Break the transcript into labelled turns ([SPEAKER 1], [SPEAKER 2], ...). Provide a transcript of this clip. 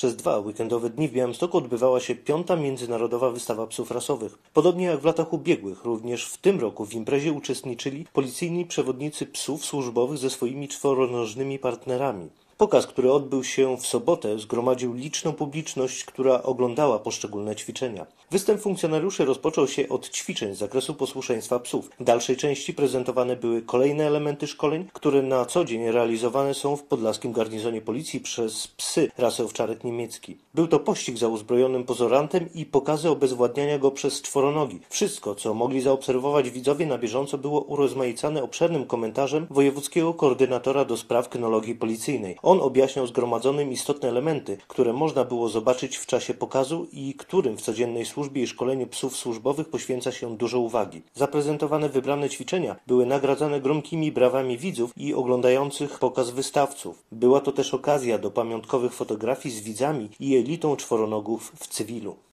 [SPEAKER 1] Przez 2 weekendowe dni w Białymstoku odbywała się 5. Międzynarodowa Wystawa Psów Rasowych. Podobnie jak w latach ubiegłych, również w tym roku w imprezie uczestniczyli policyjni przewodnicy psów służbowych ze swoimi czworonożnymi partnerami. Pokaz, który odbył się w sobotę, zgromadził liczną publiczność, która oglądała poszczególne ćwiczenia. Występ funkcjonariuszy rozpoczął się od ćwiczeń z zakresu posłuszeństwa psów. W dalszej części prezentowane były kolejne elementy szkoleń, które na co dzień realizowane są w podlaskim garnizonie policji przez psy rasy owczarek niemiecki. Był to pościg za uzbrojonym pozorantem i pokazy obezwładniania go przez czworonogi. Wszystko, co mogli zaobserwować widzowie na bieżąco, było urozmaicane obszernym komentarzem wojewódzkiego koordynatora do spraw kynologii policyjnej. On objaśniał zgromadzonym istotne elementy, które można było zobaczyć w czasie pokazu i którym w codziennej służbie i szkoleniu psów służbowych poświęca się dużo uwagi. Zaprezentowane wybrane ćwiczenia były nagradzane gromkimi brawami widzów i oglądających pokaz wystawców. Była to też okazja do pamiątkowych fotografii z widzami i elitą czworonogów w cywilu.